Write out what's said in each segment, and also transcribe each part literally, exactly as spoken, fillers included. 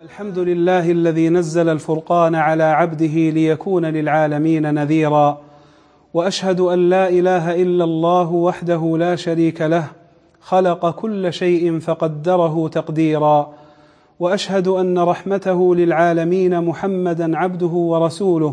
الحمد لله الذي نزل الفرقان على عبده ليكون للعالمين نذيرا، وأشهد أن لا إله إلا الله وحده لا شريك له، خلق كل شيء فقدره تقديرا، وأشهد أن رحمته للعالمين محمدا عبده ورسوله،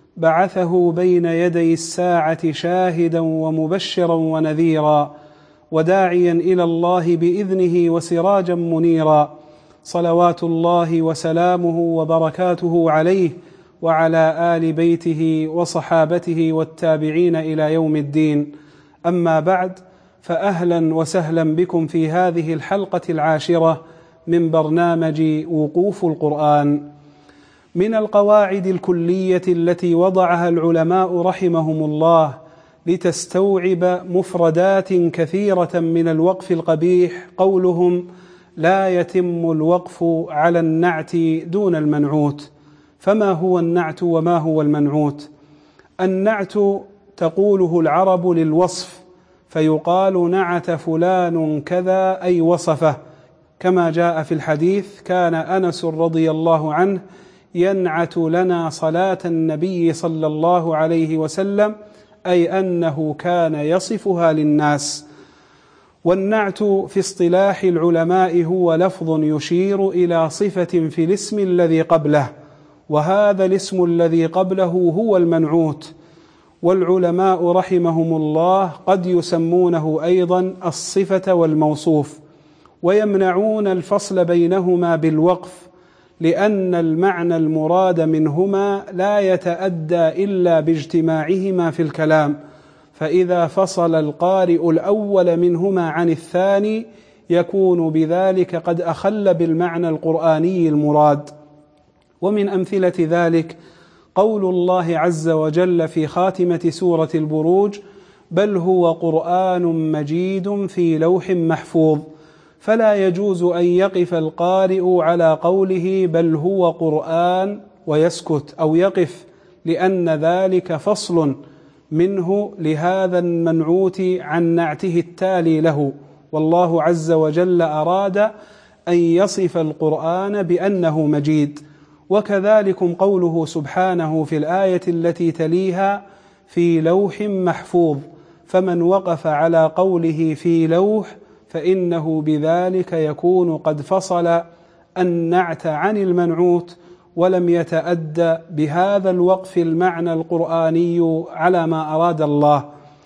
بعثه بين يدي الساعة شاهدا ومبشرا ونذيرا، وداعيا إلى الله بإذنه وسراجا منيرا، صلوات الله وسلامه وبركاته عليه وعلى آل بيته وصحابته والتابعين إلى يوم الدين. أما بعد، فأهلا وسهلا بكم في هذه الحلقة العاشرة من برنامج وقوف القرآن. من القواعد الكلية التي وضعها العلماء رحمهم الله لتستوعب مفردات كثيرة من الوقف القبيح قولهم: لا يتم الوقف على النعت دون المنعوت. فما هو النعت وما هو المنعوت؟ النعت تقوله العرب للوصف، فيقال نعت فلان كذا أي وصفه، كما جاء في الحديث: كان أنس رضي الله عنه ينعت لنا صلاة النبي صلى الله عليه وسلم، أي أنه كان يصفها للناس. والنعت في اصطلاح العلماء هو لفظ يشير إلى صفة في الاسم الذي قبله، وهذا الاسم الذي قبله هو المنعوت. والعلماء رحمهم الله قد يسمونه أيضا الصفة والموصوف، ويمنعون الفصل بينهما بالوقف، لأن المعنى المراد منهما لا يتأدى إلا باجتماعهما في الكلام، فإذا فصل القارئ الأول منهما عن الثاني يكون بذلك قد أخل بالمعنى القرآني المراد. ومن أمثلة ذلك قول الله عز وجل في خاتمة سورة البروج: بل هو قرآن مجيد في لوح محفوظ. فلا يجوز أن يقف القارئ على قوله بل هو قرآن ويسكت أو يقف، لأن ذلك فصل منه لهذا المنعوت عن نعته التالي له، والله عز وجل أراد أن يصف القرآن بأنه مجيد. وكذلك قوله سبحانه في الآية التي تليها: في لوح محفوظ. فمن وقف على قوله في لوح فإنه بذلك يكون قد فصل النعت عن المنعوت، ولم يتأدى بهذا الوقف المعنى القرآني على ما أراد الله.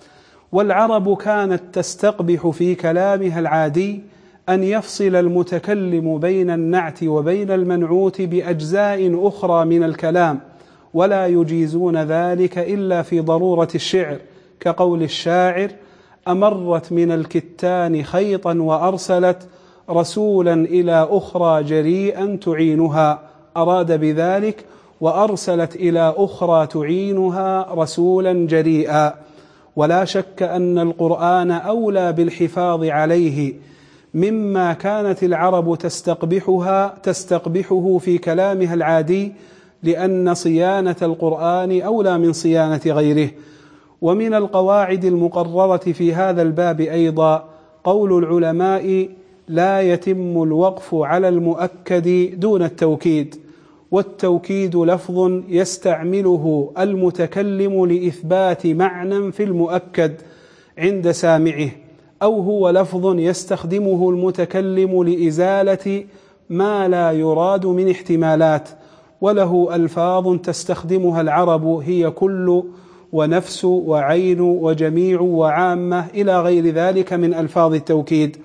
والعرب كانت تستقبح في كلامها العادي أن يفصل المتكلم بين النعت وبين المنعوت بأجزاء أخرى من الكلام، ولا يجيزون ذلك إلا في ضرورة الشعر، كقول الشاعر: أمرت من الكتان خيطا وأرسلت رسولا إلى أخرى جريئا تعينها، أراد بذلك وأرسلت إلى أخرى تعينها رسولا جريئا. ولا شك أن القرآن أولى بالحفاظ عليه مما كانت العرب تستقبحها تستقبحه في كلامها العادي، لأن صيانة القرآن أولى من صيانة غيره. ومن القواعد المقررة في هذا الباب أيضا قول العلماء: لا يتم الوقف على المؤكد دون التوكيد. والتوكيد لفظ يستعمله المتكلم لإثبات معنى في المؤكد عند سامعه، أو هو لفظ يستخدمه المتكلم لإزالة ما لا يراد من احتمالات. وله ألفاظ تستخدمها العرب هي كل ونفس وعين وجميع وعامة إلى غير ذلك من ألفاظ التوكيد،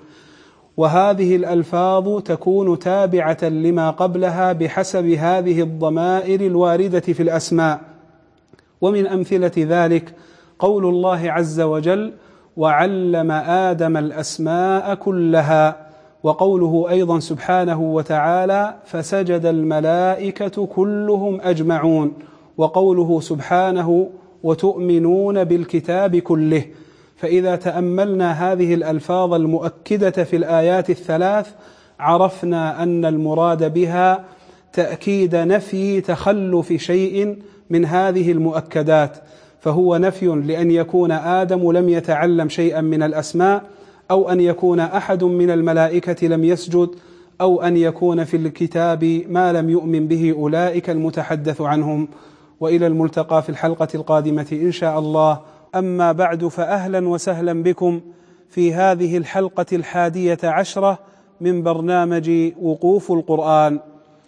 وهذه الألفاظ تكون تابعة لما قبلها بحسب هذه الضمائر الواردة في الأسماء. ومن أمثلة ذلك قول الله عز وجل: وعلم آدم الأسماء كلها. وقوله أيضا سبحانه وتعالى: فسجد الملائكة كلهم أجمعون. وقوله سبحانه: وتؤمنون بالكتاب كله. فإذا تأملنا هذه الألفاظ المؤكدة في الآيات الثلاث عرفنا أن المراد بها تأكيد نفي تخلف شيء من هذه المؤكدات، فهو نفي لأن يكون آدم لم يتعلم شيئا من الأسماء، أو أن يكون أحد من الملائكة لم يسجد، أو أن يكون في الكتاب ما لم يؤمن به أولئك المتحدث عنهم. وإلى الملتقى في الحلقة القادمة إن شاء الله. أما بعد، فأهلا وسهلا بكم في هذه الحلقة الحادية عشرة من برنامج وقوف القرآن،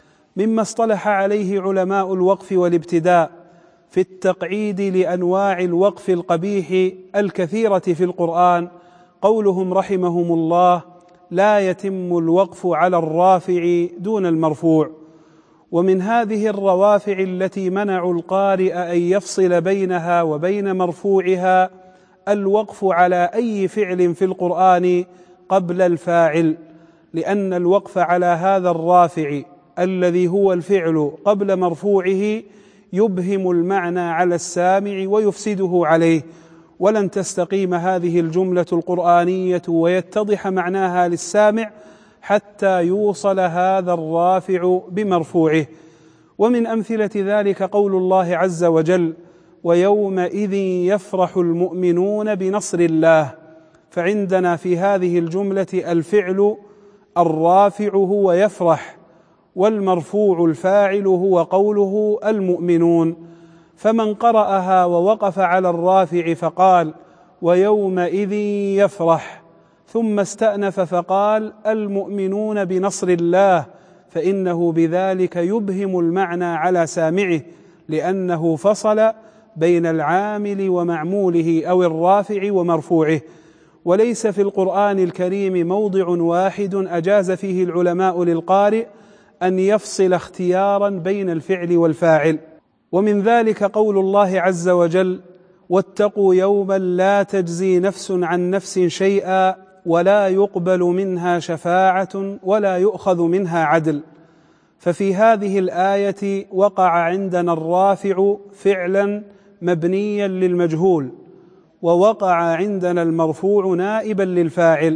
مما اصطلح عليه علماء الوقف والابتداء في التقعيد لأنواع الوقف القبيح الكثيرة في القرآن قولهم رحمهم الله: لا يتم الوقف على الرافع دون المرفوع. ومن هذه الروافع التي منعوا القارئ أن يفصل بينها وبين مرفوعها الوقف على أي فعل في القرآن قبل الفاعل، لأن الوقف على هذا الرافع الذي هو الفعل قبل مرفوعه يبهم المعنى على السامع ويفسده عليه، ولن تستقيم هذه الجملة القرآنية ويتضح معناها للسامع حتى يوصل هذا الرافع بمرفوعه. ومن أمثلة ذلك قول الله عز وجل: ويومئذ يفرح المؤمنون بنصر الله. فعندنا في هذه الجملة الفعل الرافع هو يفرح، والمرفوع الفاعل هو قوله المؤمنون. فمن قرأها ووقف على الرافع فقال ويومئذ يفرح، ثم استأنف فقال المؤمنون بنصر الله، فإنه بذلك يبهم المعنى على سامعه، لأنه فصل بين العامل ومعموله أو الرافع ومرفوعه. وليس في القرآن الكريم موضع واحد أجاز فيه العلماء للقارئ أن يفصل اختيارا بين الفعل والفاعل. ومن ذلك قول الله عز وجل: واتقوا يوما لا تجزي نفس عن نفس شيئا ولا يقبل منها شفاعة ولا يؤخذ منها عدل. ففي هذه الآية وقع عندنا الرافع فعلا مبنيا للمجهول، ووقع عندنا المرفوع نائبا للفاعل،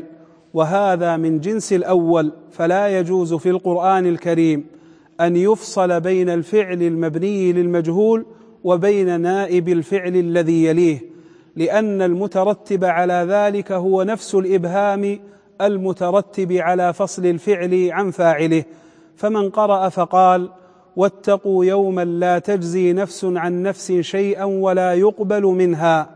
وهذا من جنس الأول، فلا يجوز في القرآن الكريم أن يفصل بين الفعل المبني للمجهول وبين نائب الفعل الذي يليه، لأن المترتب على ذلك هو نفس الإبهام المترتب على فصل الفعل عن فاعله. فمن قرأ فقال واتقوا يوما لا تجزي نفس عن نفس شيئا ولا يقبل منها،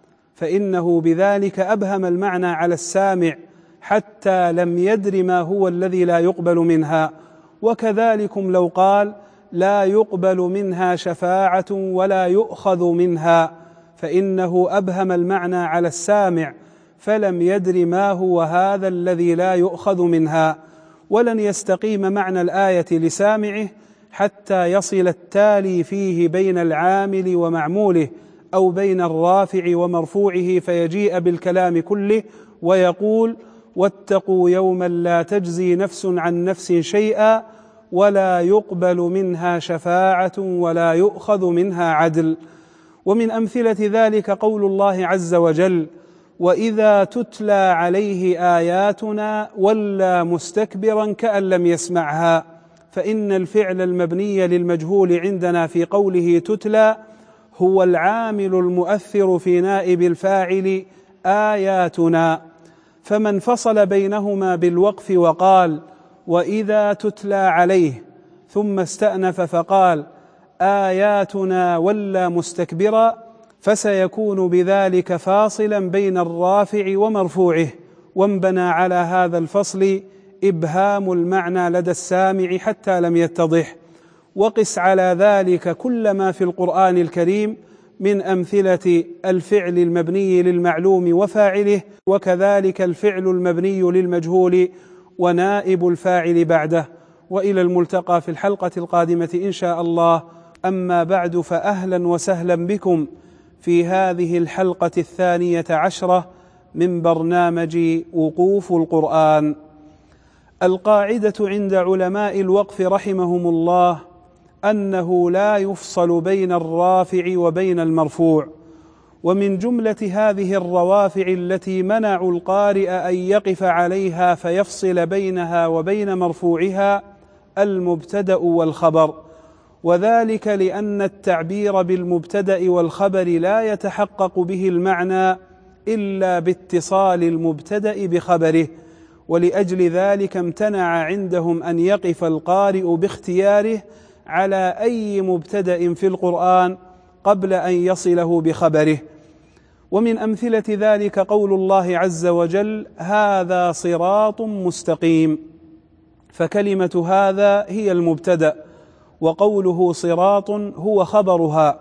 فإنه بذلك أبهم المعنى على السامع حتى لم يدر ما هو الذي لا يقبل منها. وكذلكم لو قال لا يقبل منها شفاعة ولا يؤخذ منها، فإنه أبهم المعنى على السامع فلم يدر ما هو هذا الذي لا يؤخذ منها. ولن يستقيم معنى الآية لسامعه حتى يصل التالي فيه بين العامل ومعموله أو بين الرافع ومرفوعه، فيجيء بالكلام كله ويقول واتقوا يوما لا تجزي نفس عن نفس شيئا ولا يقبل منها شفاعة ولا يؤخذ منها عدل. ومن أمثلة ذلك قول الله عز وجل: وإذا تتلى عليه آياتنا ولى مستكبرا كأن لم يسمعها. فإن الفعل المبني للمجهول عندنا في قوله تتلى هو العامل المؤثر في نائب الفاعل آياتنا، فمن فصل بينهما بالوقف وقال وإذا تتلى عليه ثم استأنف فقال آياتنا ولى مستكبرا، فسيكون بذلك فاصلا بين الرافع ومرفوعه، وانبنى على هذا الفصل إبهام المعنى لدى السامع حتى لم يتضح. وقس على ذلك كل ما في القرآن الكريم من أمثلة الفعل المبني للمعلوم وفاعله، وكذلك الفعل المبني للمجهول ونائب الفاعل بعده. وإلى الملتقى في الحلقة القادمة إن شاء الله. أما بعد، فأهلا وسهلا بكم في هذه الحلقة الثانية عشرة من برنامج وقوف القرآن. القاعدة عند علماء الوقف رحمهم الله أنه لا يفصل بين الرافع وبين المرفوع. ومن جملة هذه الروافع التي منعوا القارئ أن يقف عليها فيفصل بينها وبين مرفوعها المبتدأ والخبر، وذلك لأن التعبير بالمبتدأ والخبر لا يتحقق به المعنى إلا باتصال المبتدأ بخبره، ولأجل ذلك امتنع عندهم أن يقف القارئ باختياره على أي مبتدأ في القرآن قبل أن يصله بخبره. ومن أمثلة ذلك قول الله عز وجل: هذا صراط مستقيم، فكلمة هذا هي المبتدأ، وقوله صراط هو خبرها،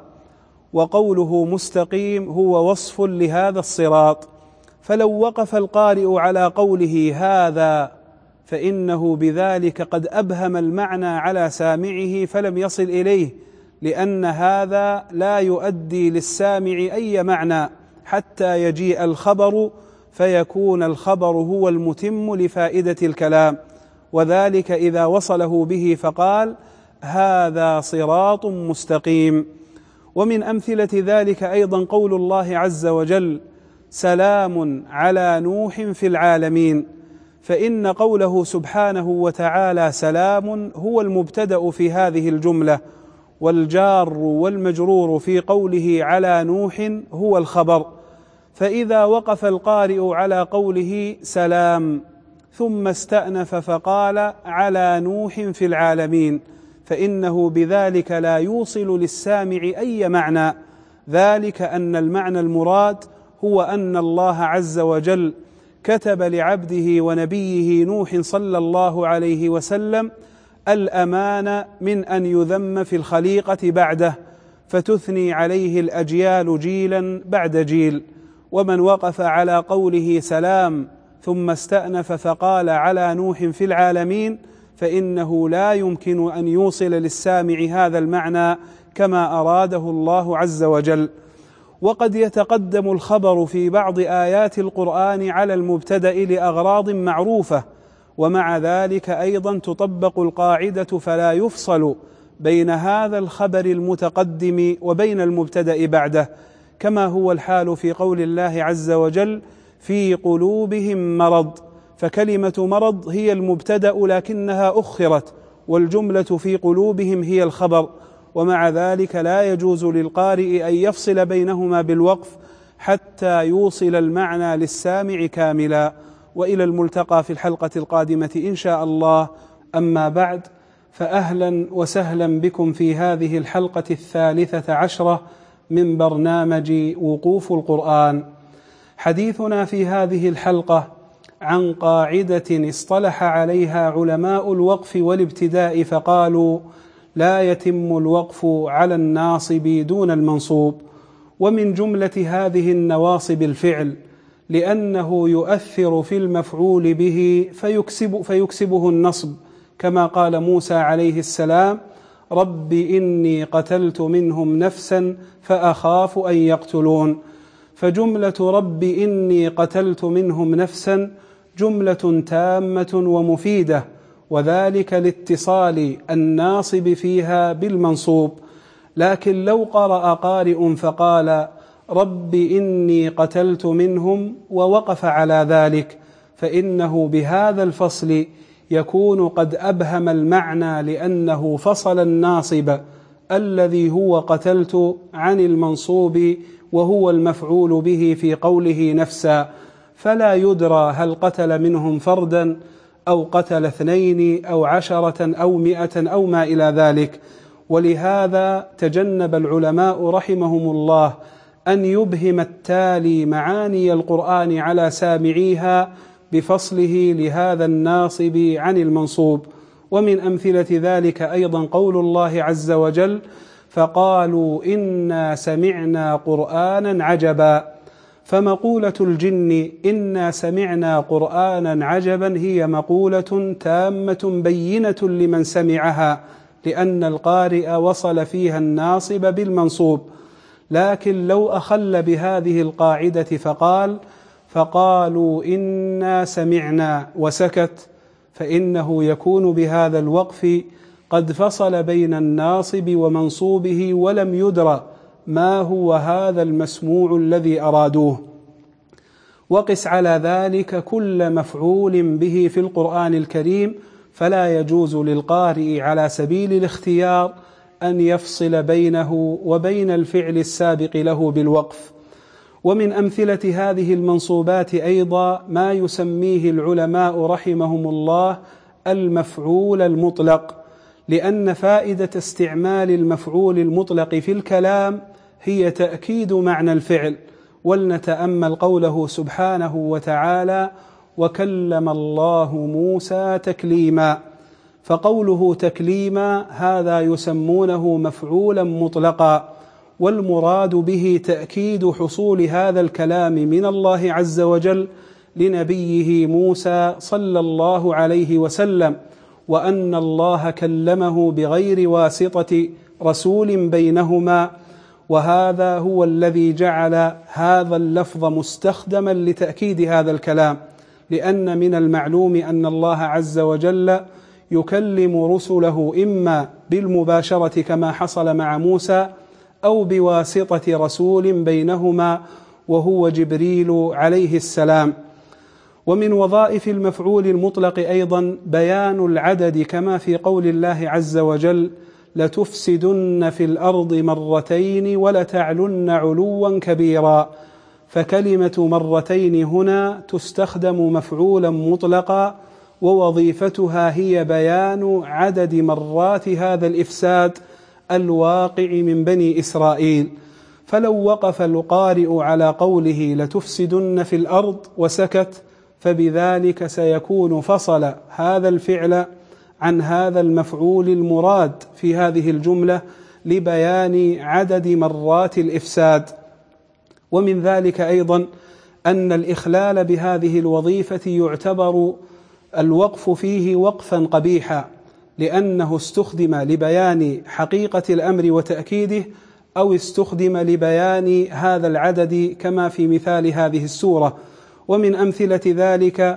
وقوله مستقيم هو وصف لهذا الصراط. فلو وقف القارئ على قوله هذا فإنه بذلك قد أبهم المعنى على سامعه فلم يصل إليه، لأن هذا لا يؤدي للسامع أي معنى حتى يجيء الخبر، فيكون الخبر هو المتم لفائدة الكلام، وذلك إذا وصله به فقال: هذا صراط مستقيم. ومن أمثلة ذلك أيضا قول الله عز وجل: سلام على نوح في العالمين، فإن قوله سبحانه وتعالى سلام هو المبتدأ في هذه الجملة، والجار والمجرور في قوله على نوح هو الخبر. فإذا وقف القارئ على قوله سلام ثم استأنف فقال على نوح في العالمين، فإنه بذلك لا يوصل للسامع أي معنى، ذلك أن المعنى المراد هو أن الله عز وجل كتب لعبده ونبيه نوح صلى الله عليه وسلم الأمان من أن يذم في الخليقة بعده، فتثني عليه الأجيال جيلا بعد جيل. ومن وقف على قوله سلام ثم استأنف فقال على نوح في العالمين، فإنه لا يمكن أن يوصل للسامع هذا المعنى كما أراده الله عز وجل. وقد يتقدم الخبر في بعض آيات القرآن على المبتدأ لأغراض معروفة، ومع ذلك أيضا تطبق القاعدة فلا يفصل بين هذا الخبر المتقدم وبين المبتدأ بعده، كما هو الحال في قول الله عز وجل: في قلوبهم مرض، فكلمة مرض هي المبتدأ لكنها أخرت، والجملة في قلوبهم هي الخبر، ومع ذلك لا يجوز للقارئ أن يفصل بينهما بالوقف حتى يوصل المعنى للسامع كاملا. وإلى الملتقى في الحلقة القادمة إن شاء الله. أما بعد، فأهلا وسهلا بكم في هذه الحلقة الثالثة عشرة من برنامج وقوف القرآن. حديثنا في هذه الحلقة عن قاعدة اصطلح عليها علماء الوقف والابتداء فقالوا: لا يتم الوقف على الناصب دون المنصوب. ومن جملة هذه النواصب الفعل، لأنه يؤثر في المفعول به فيكسب فيكسبه النصب، كما قال موسى عليه السلام: رب إني قتلت منهم نفسا فأخاف أن يقتلون. فجملة رب إني قتلت منهم نفسا جملة تامة ومفيدة، وذلك لاتصال الناصب فيها بالمنصوب. لكن لو قرأ قارئ فقال رب إني قتلت منهم ووقف على ذلك، فإنه بهذا الفصل يكون قد أبهم المعنى، لأنه فصل الناصب الذي هو قتلت عن المنصوب وهو المفعول به في قوله نفسا، فلا يدرى هل قتل منهم فردا أو قتل اثنين أو عشرة أو مئة أو ما إلى ذلك. ولهذا تجنب العلماء رحمهم الله أن يبهم التالي معاني القرآن على سامعيها بفصله لهذا الناصب عن المنصوب. ومن أمثلة ذلك أيضا قول الله عز وجل: فقالوا إنا سمعنا قرآنا عجبا. فمقولة الجن إنا سمعنا قرآنا عجبا هي مقولة تامة بينة لمن سمعها، لأن القارئ وصل فيها الناصب بالمنصوب. لكن لو أخل بهذه القاعدة فقال فقالوا إنا سمعنا وسكت، فإنه يكون بهذا الوقف قد فصل بين الناصب ومنصوبه ولم يدرى ما هو هذا المسموع الذي أرادوه. وقس على ذلك كل مفعول به في القرآن الكريم، فلا يجوز للقارئ على سبيل الاختيار أن يفصل بينه وبين الفعل السابق له بالوقف. ومن أمثلة هذه المنصوبات أيضا ما يسميه العلماء رحمهم الله المفعول المطلق، لأن فائدة استعمال المفعول المطلق في الكلام هي تأكيد معنى الفعل. ولنتأمل قوله سبحانه وتعالى: وكلم الله موسى تكليما. فقوله تكليما هذا يسمونه مفعولا مطلقا، والمراد به تأكيد حصول هذا الكلام من الله عز وجل لنبيه موسى صلى الله عليه وسلم، وأن الله كلمه بغير واسطة رسول بينهما. وهذا هو الذي جعل هذا اللفظ مستخدما لتأكيد هذا الكلام، لأن من المعلوم أن الله عز وجل يكلم رسله إما بالمباشرة كما حصل مع موسى، أو بواسطة رسول بينهما وهو جبريل عليه السلام. ومن وظائف المفعول المطلق أيضا بيان العدد، كما في قول الله عز وجل: لتفسدن في الأرض مرتين ولتعلن علوا كبيرا. فكلمة مرتين هنا تستخدم مفعولا مطلقا، ووظيفتها هي بيان عدد مرات هذا الإفساد الواقع من بني إسرائيل. فلو وقف القارئ على قوله لتفسدن في الأرض وسكت، فبذلك سيكون فصل هذا الفعل عن هذا المفعول المراد في هذه الجملة لبيان عدد مرات الإفساد. ومن ذلك أيضا أن الإخلال بهذه الوظيفة يعتبر الوقف فيه وقفا قبيحا، لأنه استخدم لبيان حقيقة الأمر وتأكيده، أو استخدم لبيان هذا العدد كما في مثال هذه السورة. ومن أمثلة ذلك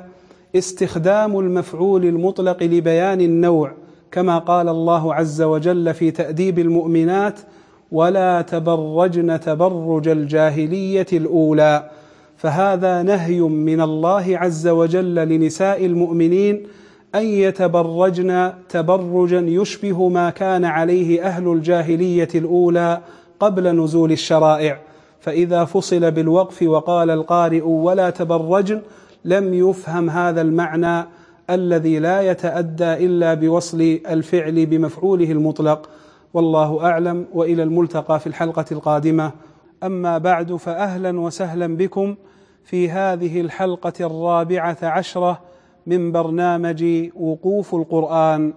استخدام المفعول المطلق لبيان النوع، كما قال الله عز وجل في تأديب المؤمنات: ولا تبرجن تبرج الجاهلية الأولى. فهذا نهي من الله عز وجل لنساء المؤمنين أن يتبرجن تبرجا يشبه ما كان عليه أهل الجاهلية الأولى قبل نزول الشرائع. فإذا فصل بالوقف وقال القارئ ولا تبرجن لم يفهم هذا المعنى الذي لا يتأدى إلا بوصل الفعل بمفعوله المطلق. والله أعلم، وإلى الملتقى في الحلقة القادمة. أما بعد، فأهلا وسهلا بكم في هذه الحلقة الرابعة عشرة من برنامج وقوف القرآن.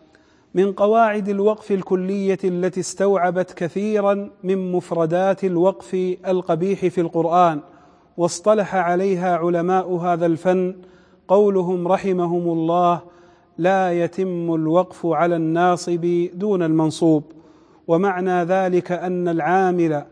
من قواعد الوقف الكلية التي استوعبت كثيرا من مفردات الوقف القبيح في القرآن واصطلح عليها علماء هذا الفن قولهم رحمهم الله: لا يتم الوقف على الناصب دون المنصوب. ومعنى ذلك أن العامل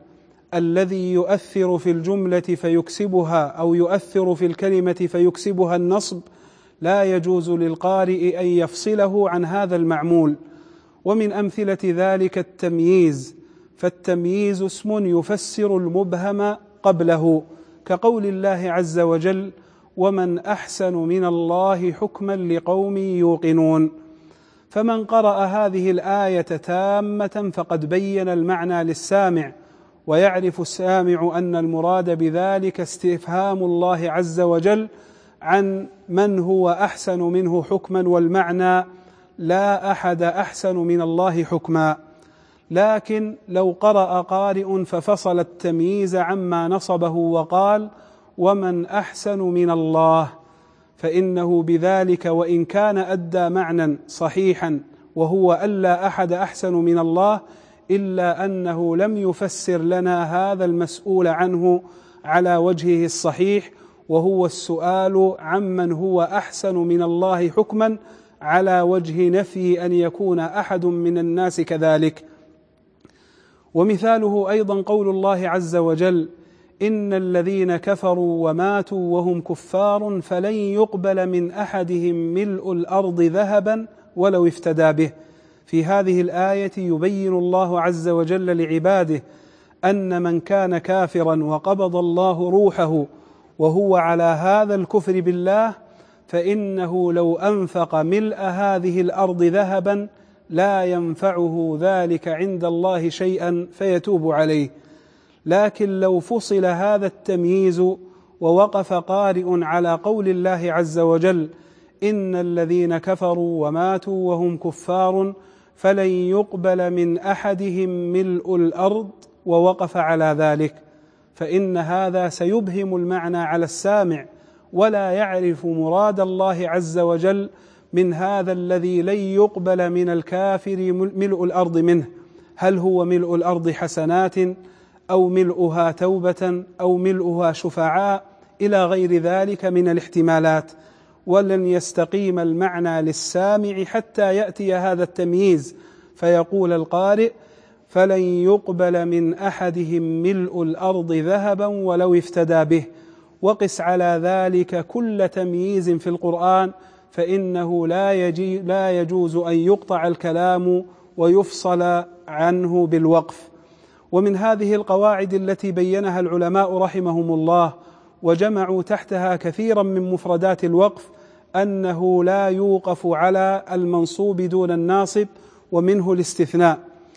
الذي يؤثر في الجملة فيكسبها أو يؤثر في الكلمة فيكسبها النصب لا يجوز للقارئ أن يفصله عن هذا المعمول. ومن أمثلة ذلك التمييز، فالتمييز اسم يفسر المبهم قبله، كقول الله عز وجل: ومن أحسن من الله حكما لقوم يوقنون. فمن قرأ هذه الآية تامة فقد بين المعنى للسامع، ويعرف السامع أن المراد بذلك استفهام الله عز وجل عن من هو أحسن منه حكما، والمعنى لا أحد أحسن من الله حكما. لكن لو قرأ قارئ ففصل التمييز عما نصبه وقال: ومن أحسن من الله، فإنه بذلك وإن كان أدى معنى صحيحا وهو ألا أحد أحسن من الله، إلا أنه لم يفسر لنا هذا المسؤول عنه على وجهه الصحيح، وهو السؤال عمن هو أحسن من الله حكما على وجه نفي أن يكون أحد من الناس كذلك. ومثاله أيضا قول الله عز وجل: إن الذين كفروا وماتوا وهم كفار فلن يقبل من أحدهم ملء الأرض ذهبا ولو افتدى به. في هذه الآية يبين الله عز وجل لعباده أن من كان كافرا وقبض الله روحه وهو على هذا الكفر بالله، فإنه لو أنفق ملء هذه الأرض ذهبا لا ينفعه ذلك عند الله شيئا فيتوب عليه. لكن لو فصل هذا التمييز ووقف قارئ على قول الله عز وجل: إن الذين كفروا وماتوا وهم كفار فلن يقبل من أحدهم ملء الأرض، ووقف على ذلك، فإن هذا سيبهم المعنى على السامع ولا يعرف مراد الله عز وجل من هذا الذي لن يقبل من الكافر ملء الأرض منه. هل هو ملء الأرض حسنات، أو ملؤها توبة، أو ملؤها شفعاء، إلى غير ذلك من الاحتمالات. ولن يستقيم المعنى للسامع حتى يأتي هذا التمييز، فيقول القارئ: فلن يقبل من أحدهم ملء الأرض ذهبا ولو افتدى به. وقس على ذلك كل تمييز في القرآن، فإنه لا, يجي لا يجوز أن يقطع الكلام ويفصل عنه بالوقف. ومن هذه القواعد التي بينها العلماء رحمهم الله وجمعوا تحتها كثيرا من مفردات الوقف أنه لا يوقف على المنصوب دون الناصب، ومنه الاستثناء.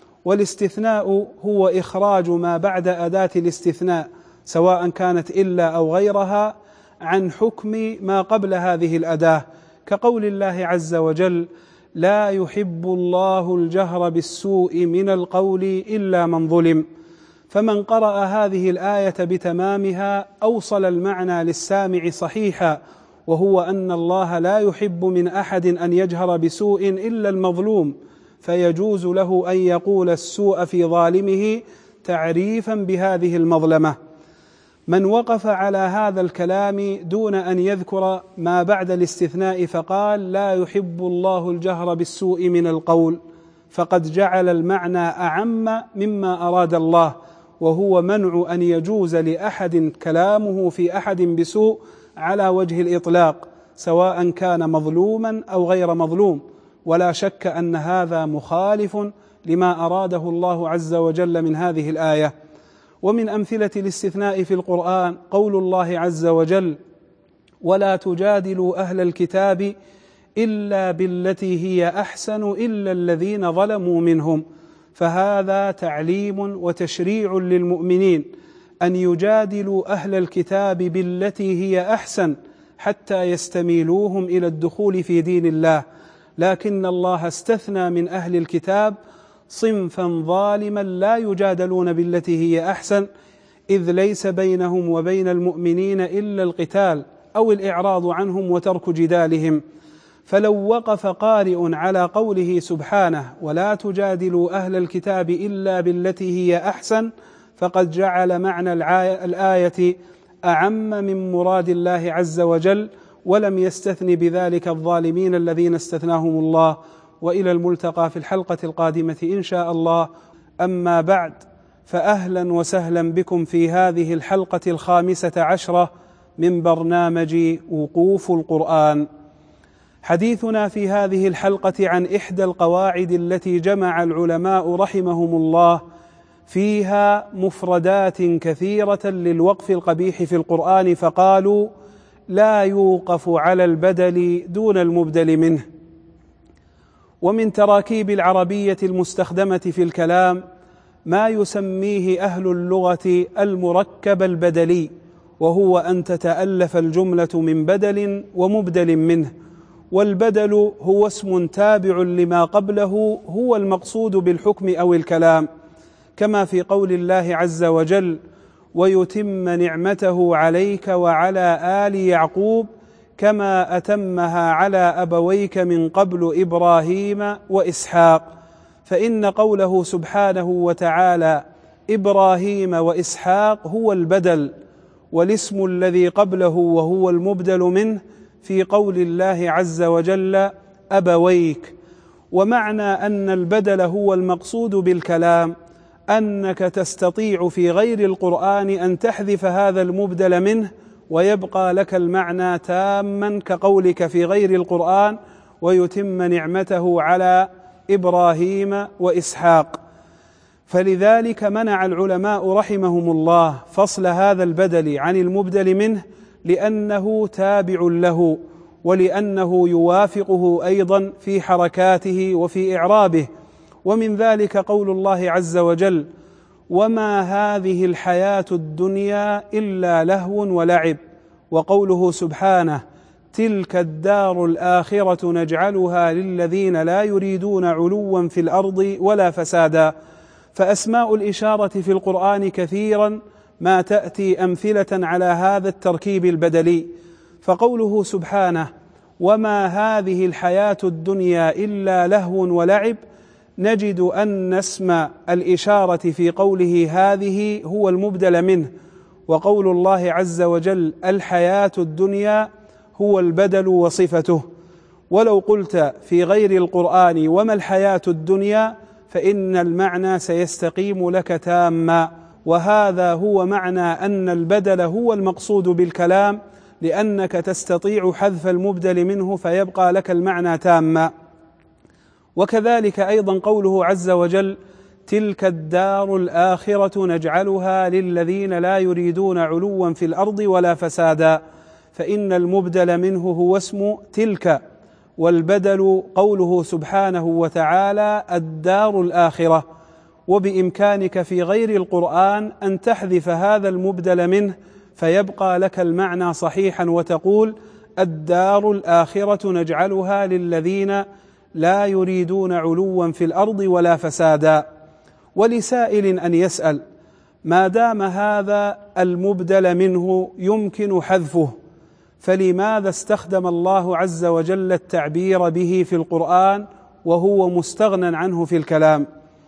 والاستثناء هو إخراج ما بعد أداة الاستثناء سواء كانت إلا أو غيرها عن حكم ما قبل هذه الأداة، كقول الله عز وجل: لا يحب الله الجهر بالسوء من القول إلا من ظلم. فمن قرأ هذه الآية بتمامها أوصل المعنى للسامع صحيحا، وهو أن الله لا يحب من أحد أن يجهر بسوء إلا المظلوم، فيجوز له أن يقول السوء في ظالمه تعريفا بهذه المظلمة. من وقف على هذا الكلام دون أن يذكر ما بعد الاستثناء فقال: لا يحب الله الجهر بالسوء من القول، فقد جعل المعنى أعم مما أراد الله، وهو منع أن يجوز لأحد كلامه في أحد بسوء على وجه الإطلاق، سواء كان مظلوما أو غير مظلوم. ولا شك أن هذا مخالف لما أراده الله عز وجل من هذه الآية. ومن أمثلة الاستثناء في القرآن قول الله عز وجل: ولا تجادلوا أهل الكتاب إلا بالتي هي أحسن إلا الذين ظلموا منهم. فهذا تعليم وتشريع للمؤمنين أن يجادلوا أهل الكتاب بالتي هي أحسن حتى يستميلوهم إلى الدخول في دين الله. لكن الله استثنى من أهل الكتاب صنفا ظالما لا يجادلون بالتي هي أحسن، إذ ليس بينهم وبين المؤمنين إلا القتال أو الإعراض عنهم وترك جدالهم. فلو وقف قارئ على قوله سبحانه: ولا تجادلوا أهل الكتاب إلا بالتي هي أحسن، فقد جعل معنى الآية أعم من مراد الله عز وجل، ولم يستثن بذلك الظالمين الذين استثناهم الله. وإلى الملتقى في الحلقة القادمة إن شاء الله. أما بعد، فأهلا وسهلا بكم في هذه الحلقة الخامسة عشرة من برنامج وقوف القرآن. حديثنا في هذه الحلقة عن إحدى القواعد التي جمع العلماء رحمهم الله فيها مفردات كثيرة للوقف القبيح في القرآن، فقالوا: لا يوقف على البدل دون المبدل منه. ومن تراكيب العربية المستخدمة في الكلام ما يسميه أهل اللغة المركب البدلي، وهو أن تتألف الجملة من بدل ومبدل منه. والبدل هو اسم تابع لما قبله هو المقصود بالحكم أو الكلام، كما في قول الله عز وجل: ويتم نعمته عليك وعلى آل يعقوب كما أتمها على أبويك من قبل إبراهيم وإسحاق. فإن قوله سبحانه وتعالى إبراهيم وإسحاق هو البدل، والاسم الذي قبله وهو المبدل منه في قول الله عز وجل أبويك. ومعنى أن البدل هو المقصود بالكلام أنك تستطيع في غير القرآن أن تحذف هذا المبدل منه ويبقى لك المعنى تاما، كقولك في غير القرآن: ويتم نعمته على إبراهيم وإسحاق. فلذلك منع العلماء رحمهم الله فصل هذا البدل عن المبدل منه، لأنه تابع له، ولأنه يوافقه أيضا في حركاته وفي إعرابه. ومن ذلك قول الله عز وجل: وما هذه الحياة الدنيا إلا لهو ولعب. وقوله سبحانه تلك الدار الآخرة نجعلها للذين لا يريدون علوا في الأرض ولا فسادا. فأسماء الإشارة في القرآن كثيرا ما تأتي أمثلة على هذا التركيب البدلي. فقوله سبحانه وما هذه الحياة الدنيا إلا لهو ولعب، نجد أن اسم الإشارة في قوله هذه هو المبدل منه، وقول الله عز وجل الحياة الدنيا هو البدل وصفته. ولو قلت في غير القرآن وما الحياة الدنيا فإن المعنى سيستقيم لك تاما، وهذا هو معنى أن البدل هو المقصود بالكلام، لأنك تستطيع حذف المبدل منه فيبقى لك المعنى تاما. وكذلك أيضا قوله عز وجل تلك الدار الآخرة نجعلها للذين لا يريدون علوا في الأرض ولا فسادا، فإن المبدل منه هو اسم تلك، والبدل قوله سبحانه وتعالى الدار الآخرة. وبإمكانك في غير القرآن أن تحذف هذا المبدل منه فيبقى لك المعنى صحيحا وتقول الدار الآخرة نجعلها للذين لا يريدون علوا في الأرض ولا فسادا. ولسائل أن يسأل ما دام هذا المبدل منه يمكن حذفه فلماذا استخدم الله عز وجل التعبير به في القرآن وهو مستغنى عنه في الكلام؟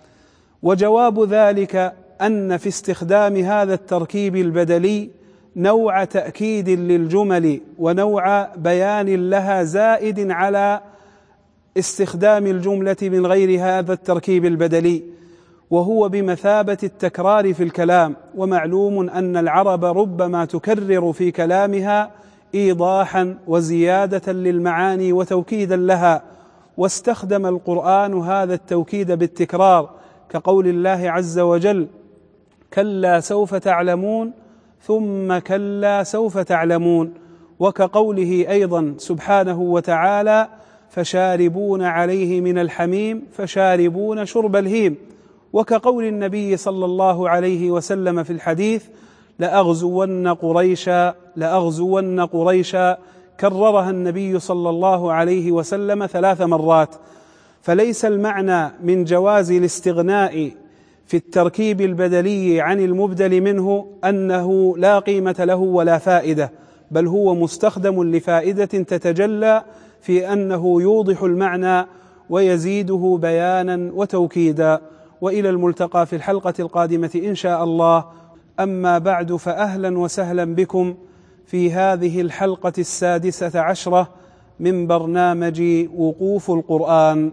وجواب ذلك أن في استخدام هذا التركيب البدلي نوع تأكيد للجمل ونوع بيان لها زائد على استخدام الجملة من غير هذا التركيب البدلي، وهو بمثابة التكرار في الكلام. ومعلوم أن العرب ربما تكرر في كلامها إيضاحا وزيادة للمعاني وتوكيدا لها، واستخدم القرآن هذا التوكيد بالتكرار كقول الله عز وجل كلا سوف تعلمون ثم كلا سوف تعلمون، وكقوله أيضا سبحانه وتعالى فشاربون عليه من الحميم فشاربون شرب الهيم، وكقول النبي صلى الله عليه وسلم في الحديث لأغزون قريشا لأغزون قريشا، كررها النبي صلى الله عليه وسلم ثلاث مرات. فليس المعنى من جواز الاستغناء في التركيب البدلي عن المبدل منه أنه لا قيمة له ولا فائدة، بل هو مستخدم لفائدة تتجلى في أنه يوضح المعنى ويزيده بيانا وتوكيدا. وإلى الملتقى في الحلقة القادمة إن شاء الله. أما بعد، فأهلا وسهلا بكم في هذه الحلقة السادسة عشرة من برنامج وقوف القرآن.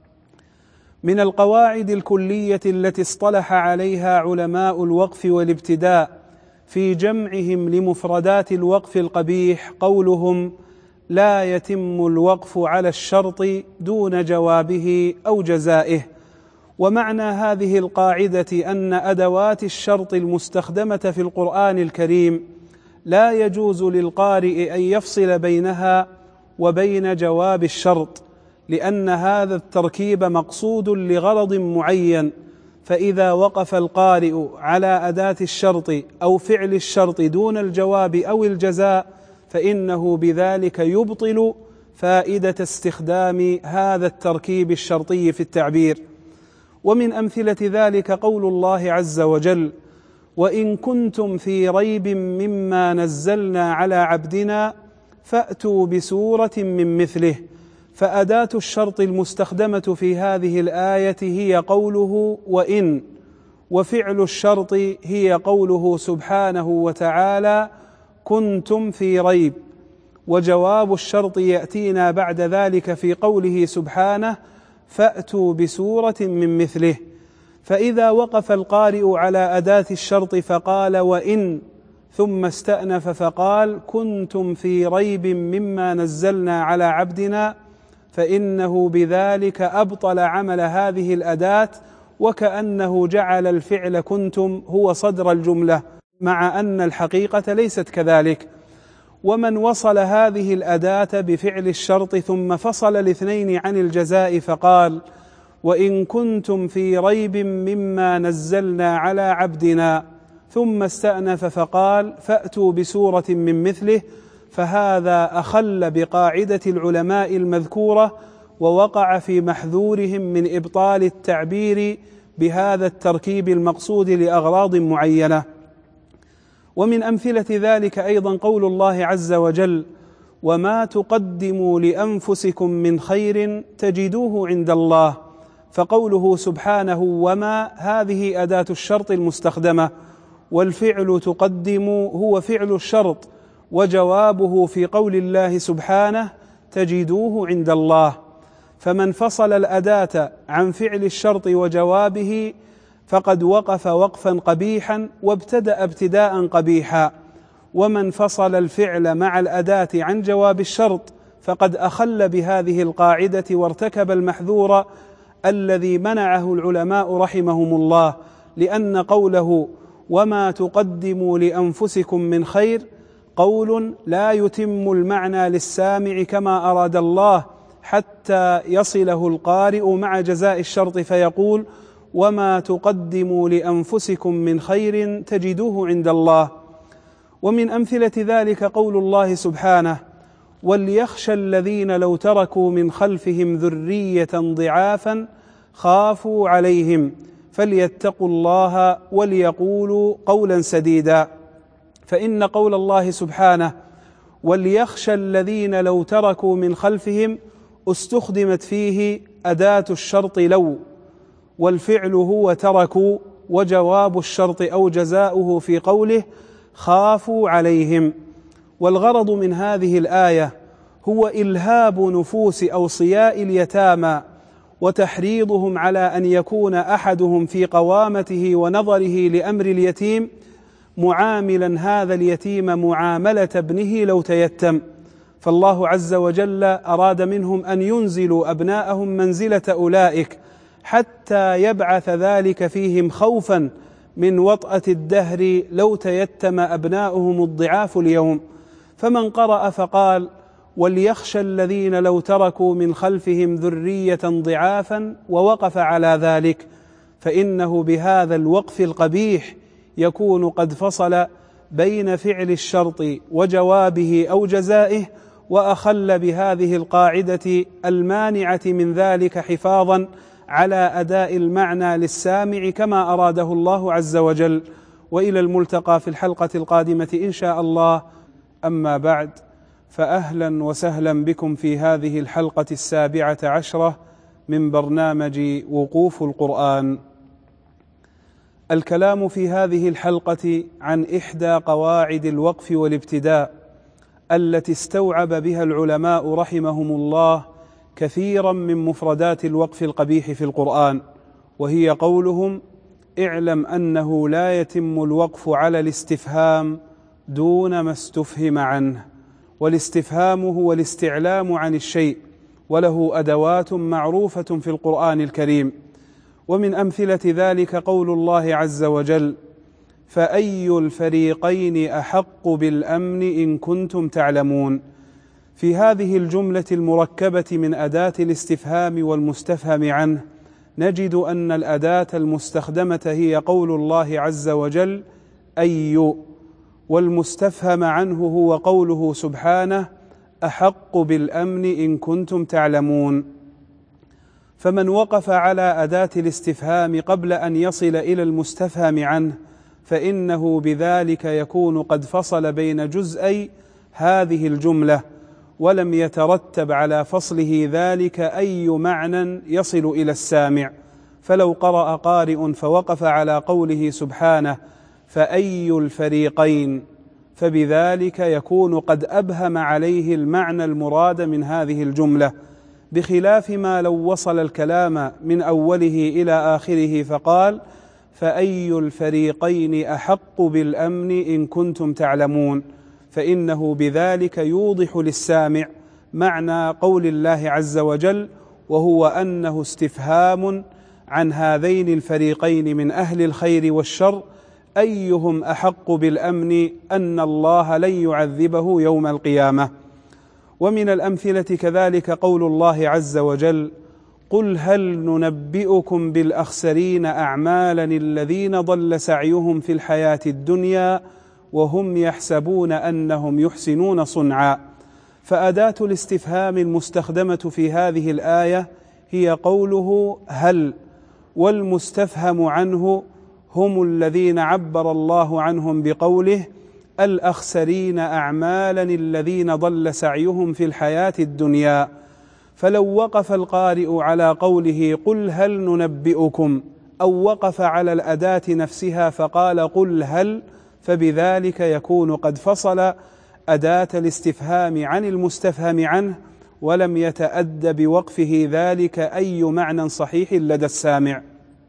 من القواعد الكلية التي اصطلح عليها علماء الوقف والابتداء في جمعهم لمفردات الوقف القبيح قولهم لا يتم الوقف على الشرط دون جوابه أو جزائه. ومعنى هذه القاعدة أن أدوات الشرط المستخدمة في القرآن الكريم لا يجوز للقارئ أن يفصل بينها وبين جواب الشرط، لأن هذا التركيب مقصود لغرض معين، فإذا وقف القارئ على أداة الشرط أو فعل الشرط دون الجواب أو الجزاء فإنه بذلك يبطل فائدة استخدام هذا التركيب الشرطي في التعبير. ومن أمثلة ذلك قول الله عز وجل وإن كنتم في ريب مما نزلنا على عبدنا فأتوا بسورة من مثله. فأداة الشرط المستخدمة في هذه الآية هي قوله وإن، وفعل الشرط هي قوله سبحانه وتعالى كنتم في ريب، وجواب الشرط يأتينا بعد ذلك في قوله سبحانه فأتوا بسورة من مثله. فإذا وقف القارئ على أداة الشرط فقال وإن ثم استأنف فقال كنتم في ريب مما نزلنا على عبدنا فإنه بذلك أبطل عمل هذه الأداة، وكأنه جعل الفعل كنتم هو صدر الجملة، مع أن الحقيقة ليست كذلك. ومن وصل هذه الأداة بفعل الشرط ثم فصل الاثنين عن الجزاء فقال وإن كنتم في ريب مما نزلنا على عبدنا، ثم استأنف فقال فأتوا بسورة من مثله، فهذا أخل بقاعدة العلماء المذكورة، ووقع في محذورهم من إبطال التعبير بهذا التركيب المقصود لأغراض معينة. ومن أمثلة ذلك أيضا قول الله عز وجل: وما تقدموا لأنفسكم من خير تجدوه عند الله. فقوله سبحانه وما هذه أداة الشرط المستخدمة، والفعل تقدم هو فعل الشرط، وجوابه في قول الله سبحانه تجدوه عند الله. فمن فصل الأداة عن فعل الشرط وجوابه فقد وقف وقفا قبيحا وابتدأ ابتداء قبيحا، ومن فصل الفعل مع الأداة عن جواب الشرط فقد أخل بهذه القاعدة وارتكب المحذور الذي منعه العلماء رحمهم الله، لأن قوله وما تقدموا لأنفسكم من خير قول لا يتم المعنى للسامع كما أراد الله، حتى يصله القارئ مع جزاء الشرط فيقول وما تقدموا لأنفسكم من خير تجدوه عند الله. ومن أمثلة ذلك قول الله سبحانه: وليخشى الذين لو تركوا من خلفهم ذرية ضعافا خافوا عليهم فليتقوا الله وليقولوا قولا سديدا. فإن قول الله سبحانه وليخشى الذين لو تركوا من خلفهم استخدمت فيه أداة الشرط لو، والفعل هو تركوا، وجواب الشرط أو جزاؤه في قوله خافوا عليهم. والغرض من هذه الآية هو إلهاب نفوس أوصياء اليتامى وتحريضهم على أن يكون أحدهم في قوامته ونظره لأمر اليتيم معاملا هذا اليتيم معاملة ابنه لو تيتم. فالله عز وجل أراد منهم أن ينزلوا أبناءهم منزلة أولئك حتى يبعث ذلك فيهم خوفا من وطأة الدهر لو تيتم أبناؤهم الضعاف اليوم. فمن قرأ فقال وليخشى الذين لو تركوا من خلفهم ذرية ضعافا ووقف على ذلك، فإنه بهذا الوقف القبيح يكون قد فصل بين فعل الشرط وجوابه أو جزائه، وأخل بهذه القاعدة المانعة من ذلك حفاظا على أداء المعنى للسامع كما أراده الله عز وجل. وإلى الملتقى في الحلقة القادمة إن شاء الله. أما بعد، فأهلا وسهلا بكم في هذه الحلقة السابعة عشرة من برنامج وقوف القرآن. الكلام في هذه الحلقة عن إحدى قواعد الوقف والابتداء التي استوعب بها العلماء رحمهم الله كثيرا من مفردات الوقف القبيح في القرآن، وهي قولهم اعلم أنه لا يتم الوقف على الاستفهام دون ما استفهم عنه. والاستفهام هو الاستعلام عن الشيء، وله أدوات معروفة في القرآن الكريم. ومن أمثلة ذلك قول الله عز وجل فأي الفريقين أحق بالأمن إن كنتم تعلمون. في هذه الجملة المركبة من أداة الاستفهام والمستفهم عنه نجد أن الأداة المستخدمة هي قول الله عز وجل أي، والمستفهم عنه هو قوله سبحانه أحق بالأمن إن كنتم تعلمون. فمن وقف على أداة الاستفهام قبل أن يصل إلى المستفهم عنه فإنه بذلك يكون قد فصل بين جزئي هذه الجملة، ولم يترتب على فصله ذلك أي معنى يصل إلى السامع. فلو قرأ قارئ فوقف على قوله سبحانه فأي الفريقين، فبذلك يكون قد أبهم عليه المعنى المراد من هذه الجملة، بخلاف ما لو وصل الكلام من أوله إلى آخره فقال فأي الفريقين أحق بالأمن إن كنتم تعلمون، فإنه بذلك يوضح للسامع معنى قول الله عز وجل، وهو أنه استفهام عن هذين الفريقين من أهل الخير والشر أيهم أحق بالأمن أن الله لن يعذبه يوم القيامة. ومن الأمثلة كذلك قول الله عز وجل قل هل ننبئكم بالأخسرين أعمالا الذين ضل سعيهم في الحياة الدنيا وهم يحسبون أنهم يحسنون صنعا. فأداة الاستفهام المستخدمة في هذه الآية هي قوله هل، والمستفهم عنه هم الذين عبر الله عنهم بقوله الأخسرين أعمالا الذين ضل سعيهم في الحياة الدنيا. فلو وقف القارئ على قوله قل هل ننبئكم أو وقف على الأداة نفسها فقال قل هل، فبذلك يكون قد فصل أداة الاستفهام عن المستفهم عنه، ولم يتأد بوقفه ذلك أي معنى صحيح لدى السامع.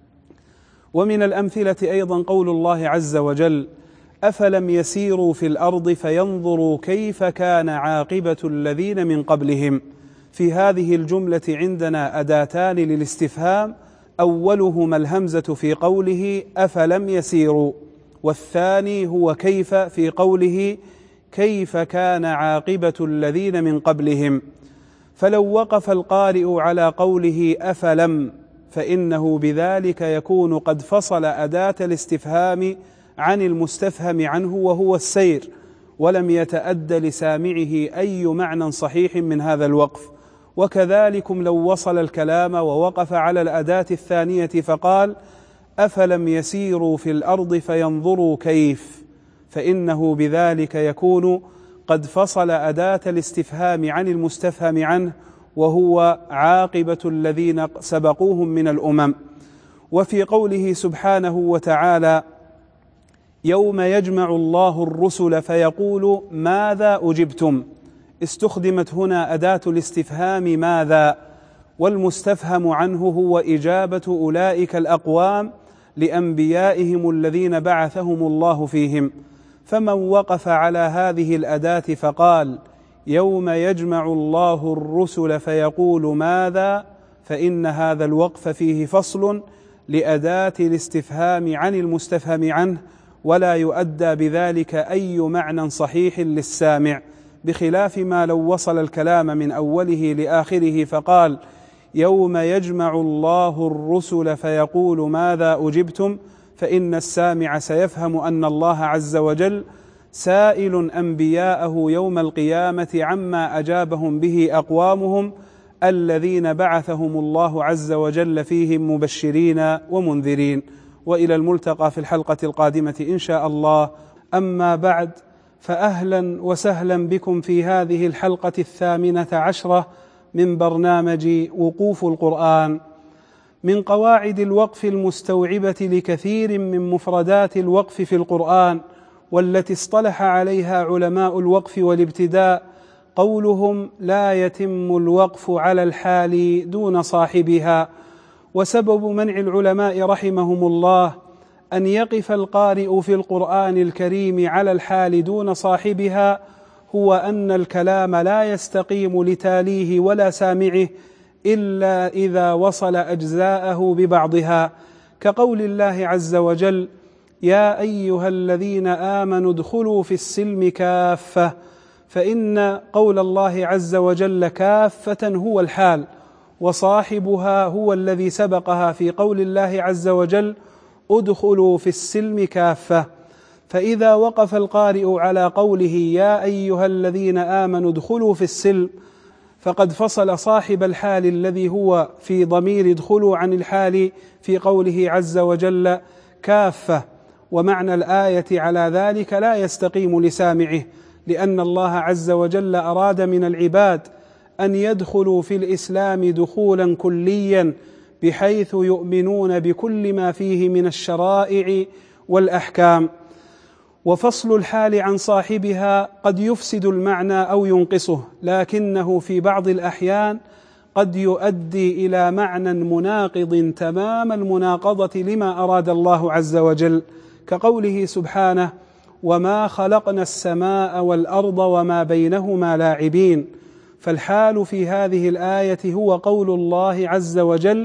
ومن الأمثلة أيضا قول الله عز وجل أفلم يسيروا في الأرض فينظروا كيف كان عاقبة الذين من قبلهم. في هذه الجملة عندنا أداتان للاستفهام، أولهما الهمزة في قوله أفلم يسيروا، والثاني هو كيف في قوله كيف كان عاقبة الذين من قبلهم. فلو وقف القارئ على قوله أفلم فإنه بذلك يكون قد فصل أداة الاستفهام عن المستفهم عنه وهو السير، ولم يتأد لسامعه أي معنى صحيح من هذا الوقف. وكذلكم لو وصل الكلام ووقف على الأداة الثانية فقال أفلم يسيروا في الأرض فينظروا كيف، فإنه بذلك يكون قد فصل أداة الاستفهام عن المستفهم عنه وهو عاقبة الذين سبقوهم من الأمم. وفي قوله سبحانه وتعالى يوم يجمع الله الرسل فيقول ماذا أجبتم، استخدمت هنا أداة الاستفهام ماذا، والمستفهم عنه هو إجابة أولئك الأقوام لأنبيائهم الذين بعثهم الله فيهم. فمن وقف على هذه الأداة فقال يوم يجمع الله الرسل فيقول ماذا، فإن هذا الوقف فيه فصل لأداة الاستفهام عن المستفهم عنه، ولا يؤدى بذلك أي معنى صحيح للسامع، بخلاف ما لو وصل الكلام من أوله لآخره فقال يوم يجمع الله الرسل فيقول ماذا أجبتم، فإن السامع سيفهم أن الله عز وجل سائل أنبياءه يوم القيامة عما أجابهم به أقوامهم الذين بعثهم الله عز وجل فيهم مبشرين ومنذرين. وإلى الملتقى في الحلقة القادمة إن شاء الله. أما بعد، فأهلا وسهلا بكم في هذه الحلقة الثامنة عشرة من برنامج وقوف القرآن. من قواعد الوقف المستوعبة لكثير من مفردات الوقف في القرآن والتي اصطلح عليها علماء الوقف والابتداء قولهم لا يتم الوقف على الحال دون صاحبها. وسبب منع العلماء رحمهم الله أن يقف القارئ في القرآن الكريم على الحال دون صاحبها هو أن الكلام لا يستقيم لتاليه ولا سامعه إلا إذا وصل أجزاءه ببعضها، كقول الله عز وجل يا أيها الذين آمنوا ادخلوا في السلم كافة، فإن قول الله عز وجل كافة هو الحال، وصاحبها هو الذي سبقها في قول الله عز وجل ادخلوا في السلم كافة. فإذا وقف القارئ على قوله يا أيها الذين آمنوا ادخلوا في السلم فقد فصل صاحب الحال الذي هو في ضمير ادخلوا عن الحال في قوله عز وجل كافة. ومعنى الآية على ذلك لا يستقيم لسامعه، لأن الله عز وجل أراد من العباد أن يدخلوا في الإسلام دخولا كليا بحيث يؤمنون بكل ما فيه من الشرائع والأحكام. وفصل الحال عن صاحبها قد يفسد المعنى أو ينقصه، لكنه في بعض الأحيان قد يؤدي إلى معنى مناقض تمام المناقضة لما أراد الله عز وجل، كقوله سبحانه وما خلقنا السماء والأرض وما بينهما لاعبين. فالحال في هذه الآية هو قول الله عز وجل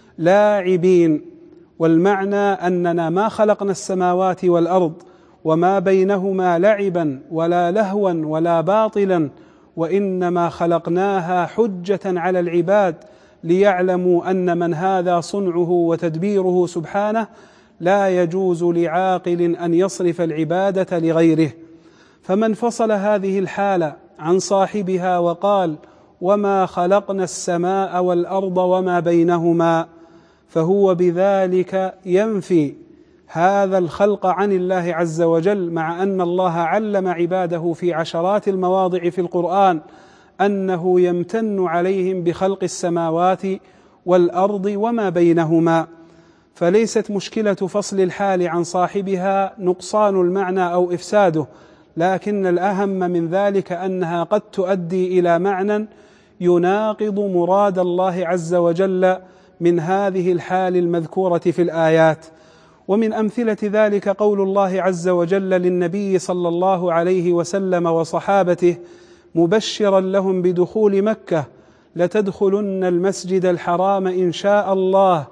لاعبين، والمعنى أننا ما خلقنا السماوات والأرض وما بينهما لعبا ولا لهوا ولا باطلا، وإنما خلقناها حجة على العباد ليعلموا أن من هذا صنعه وتدبيره سبحانه لا يجوز لعاقل أن يصرف العبادة لغيره. فمن فصل هذه الحالة عن صاحبها وقال وما خلقنا السماء والأرض وما بينهما، فهو بذلك ينفي هذا الخلق عن الله عز وجل، مع أن الله علم عباده في عشرات المواضع في القرآن أنه يمتن عليهم بخلق السماوات والأرض وما بينهما. فليست مشكلة فصل الحال عن صاحبها نقصان المعنى أو إفساده، لكن الأهم من ذلك أنها قد تؤدي إلى معنى يناقض مراد الله عز وجل من هذه الحال المذكورة في الآيات. ومن أمثلة ذلك قول الله عز وجل للنبي صلى الله عليه وسلم وصحابته مبشرا لهم بدخول مكة: لتدخلن المسجد الحرام إن شاء الله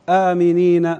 آمنين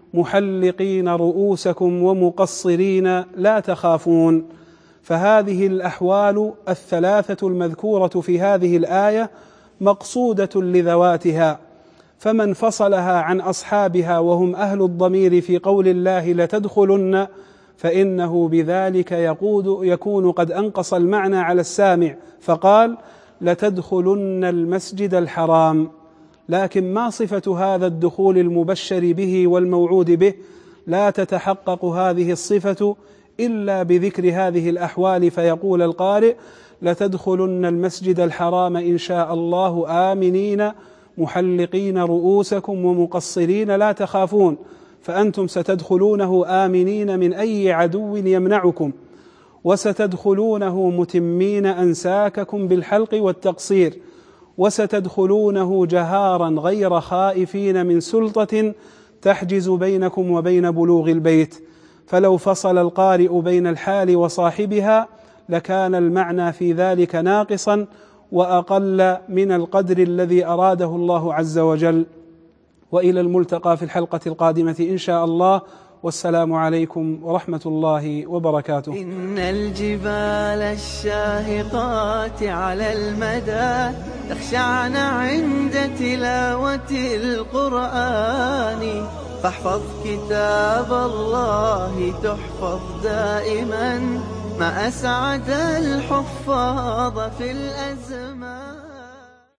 محلقين رؤوسكم ومقصرين لا تخافون. فهذه الأحوال الثلاثة المذكورة في هذه الآية مقصودة لذواتها، فمن فصلها عن أصحابها وهم أهل الضمير في قول الله لتدخلن فإنه بذلك يقود يكون قد أنقص المعنى على السامع، فقال لتدخلن المسجد الحرام. لكن ما صفة هذا الدخول المبشر به والموعود به؟ لا تتحقق هذه الصفة إلا بذكر هذه الأحوال، فيقول القارئ لتدخلن المسجد الحرام إن شاء الله آمنين محلقين رؤوسكم ومقصرين لا تخافون، فأنتم ستدخلونه آمنين من أي عدو يمنعكم، وستدخلونه متمين أنساككم بالحلق والتقصير، وستدخلونه جهارا غير خائفين من سلطة تحجز بينكم وبين بلوغ البيت. فلو فصل القارئ بين الحال وصاحبها لكان المعنى في ذلك ناقصا وأقل من القدر الذي أراده الله عز وجل. وإلى الملتقى في الحلقة القادمة إن شاء الله، والسلام عليكم ورحمة الله وبركاته. إن الجبال الشاهقات على المدى تخشعن عند تلاوة القرآن، فاحفظ كتاب الله تحفظ دائما ما أسعد الحفاظ في الأزمان.